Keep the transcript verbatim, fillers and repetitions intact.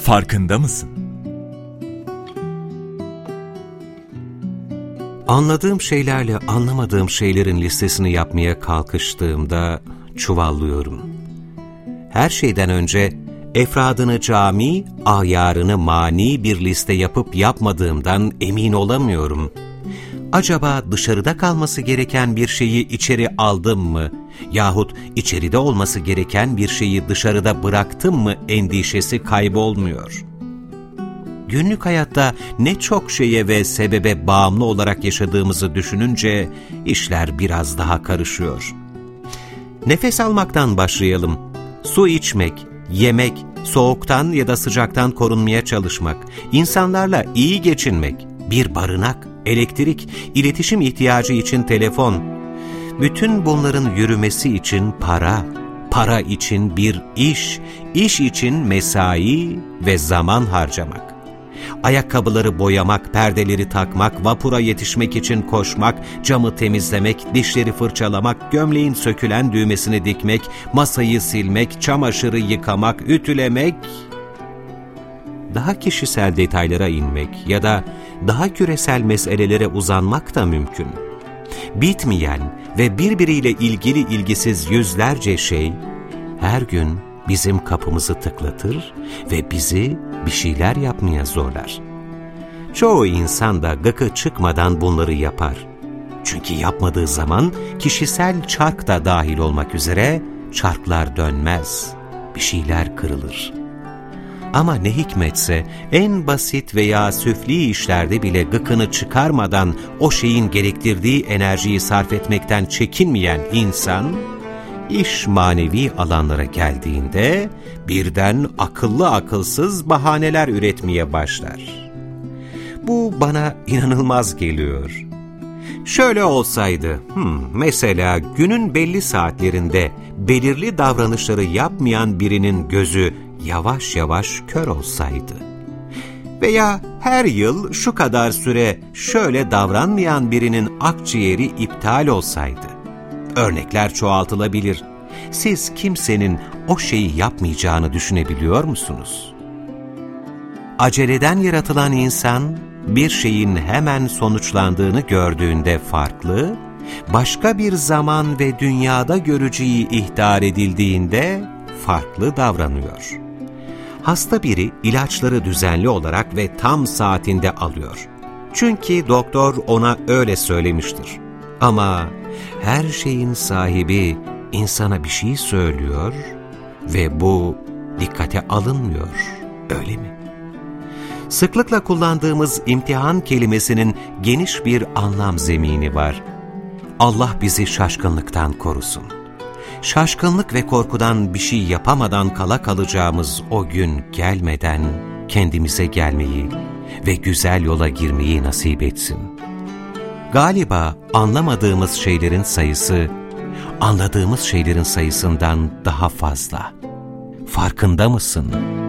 Farkında mısın? Anladığım şeylerle anlamadığım şeylerin listesini yapmaya kalkıştığımda çuvallıyorum. Her şeyden önce efradını cami, ayarını mani bir liste yapıp yapmadığımdan emin olamıyorum. Acaba dışarıda kalması gereken bir şeyi içeri aldım mı? Yahut içeride olması gereken bir şeyi dışarıda bıraktım mı endişesi kaybolmuyor. Günlük hayatta ne çok şeye ve sebebe bağımlı olarak yaşadığımızı düşününce işler biraz daha karışıyor. Nefes almaktan başlayalım. Su içmek, yemek, soğuktan ya da sıcaktan korunmaya çalışmak, insanlarla iyi geçinmek, bir barınak, elektrik, iletişim ihtiyacı için telefon. Bütün bunların yürümesi için para, para için bir iş, iş için mesai ve zaman harcamak. Ayakkabıları boyamak, perdeleri takmak, vapura yetişmek için koşmak, camı temizlemek, dişleri fırçalamak, gömleğin sökülen düğmesini dikmek, masayı silmek, çamaşırı yıkamak, ütülemek. Daha kişisel detaylara inmek ya da daha küresel meselelere uzanmak da mümkün. Bitmeyen ve birbiriyle ilgili ilgisiz yüzlerce şey her gün bizim kapımızı tıklatır ve bizi bir şeyler yapmaya zorlar. Çoğu insan da gıkı çıkmadan bunları yapar. Çünkü yapmadığı zaman kişisel çark da dahil olmak üzere çarklar dönmez, bir şeyler kırılır. Ama ne hikmetse en basit veya süfli işlerde bile gıkını çıkarmadan o şeyin gerektirdiği enerjiyi sarf etmekten çekinmeyen insan, İş manevi alanlara geldiğinde birden akıllı akılsız bahaneler üretmeye başlar. Bu bana inanılmaz geliyor. Şöyle olsaydı, hmm, mesela günün belli saatlerinde belirli davranışları yapmayan birinin gözü yavaş yavaş kör olsaydı veya her yıl şu kadar süre şöyle davranmayan birinin akciğeri iptal olsaydı. Örnekler çoğaltılabilir. Siz kimsenin o şeyi yapmayacağını düşünebiliyor musunuz? Aceleden yaratılan insan, bir şeyin hemen sonuçlandığını gördüğünde farklı, başka bir zaman ve dünyada göreceği ihtar edildiğinde farklı davranıyor. Hasta biri ilaçları düzenli olarak ve tam saatinde alıyor. Çünkü doktor ona öyle söylemiştir. Ama her şeyin sahibi insana bir şey söylüyor ve bu dikkate alınmıyor, öyle mi? Sıklıkla kullandığımız imtihan kelimesinin geniş bir anlam zemini var. Allah bizi şaşkınlıktan korusun. Şaşkınlık ve korkudan bir şey yapamadan kala kalacağımız o gün gelmeden kendimize gelmeyi ve güzel yola girmeyi nasip etsin. Galiba anlamadığımız şeylerin sayısı, anladığımız şeylerin sayısından daha fazla. Farkında mısın?